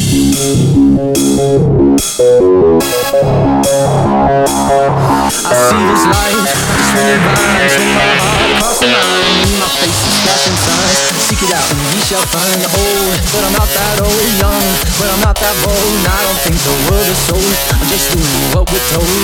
I see this light, swinging vines, swing my heart across the line. My face is flashing signs, seek it out and ye shall find. Old, but I'm not that old. Young, but I'm not that bold. And I don't think the world is sold, I'm just doing what we're told.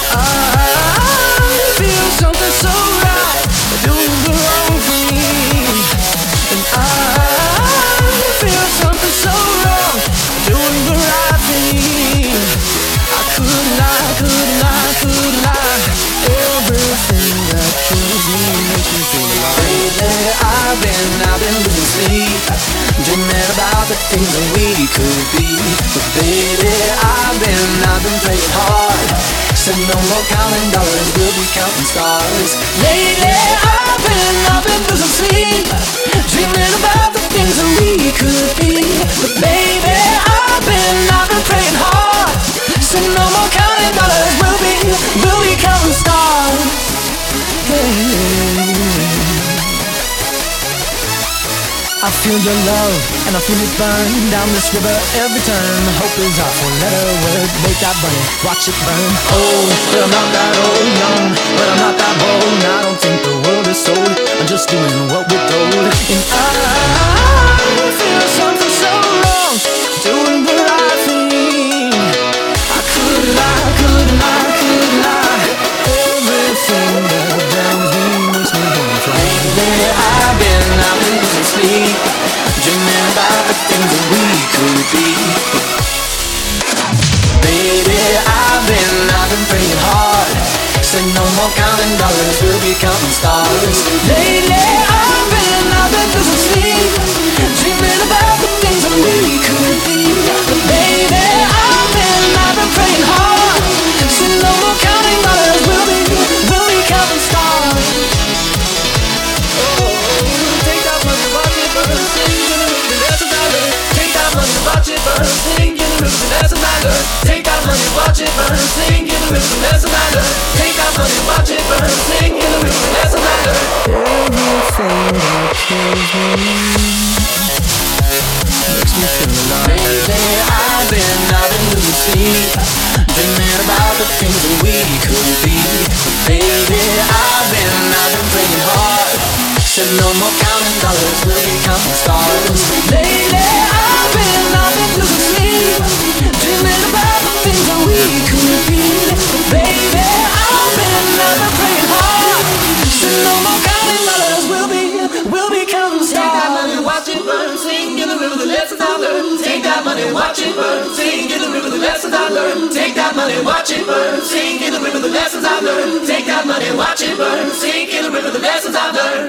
I feel something so right, doing the wrong for me. And I feel something so wrong, doing the right thing. I could lie, could lie, could lie. Everything that kills me makes me feel alive. Lately I've been losing sleep, dreaming about the things that we could be. But baby, I've been playing hard. Said no more counting dollars, we'll be counting stars. Lately I've been losing sleep, dreaming about the things that we could be. But baby, I've been praying hard. Said no more counting dollars, we'll be counting stars. Hey. I feel your love, and I feel it burn down this river every turn. Hope is our four-letter word, make that money, watch it burn. Old, but I'm not that old. Young, but I'm not that bold. And I don't think the world is sold, I'm just doing what we're told. And I feel something so wrong, doing the right thing. I could lie, could lie, could lie. Everything that drowns me makes me wanna fly. Lately I've been losing sleep, dreaming about the things that we could be. Baby, I've been praying hard. Say no more counting dollars, we'll be counting stars. Lately I've been losing sleep, dreaming about the things that we could be. But baby, I've been praying hard. Say no more counting dollars, we'll be counting stars. Take that money, watch it burn, sing in the river, that's a dollar. Take that money, watch it burn, sing in the river, that's a dollar. Take that money, watch it burn, sing in the river, that's a dollar. Take that money, watch it burn, sing in the river, that's a dollar. Everything that kills me makes me feel alive. Lately I've been losing sleep, dreaming about the things that we could be. Baby, I've been praying hard. Said no more counting dollars, we'll be counting stars. Lately I've been losing sleep, dreaming about the things that we could be. Baby, I've been praying hard. Said no more counting dollars, we'll be counting stars. Take that money, watch it burn, sing in the river, the lessons I learned. Take that money, watch it burn, sing in the river, the lessons I learned. Take that money, watch it burn, sing in the river, the lessons I learned. Take that money, watch it burn, sing in the river, the lessons I learned.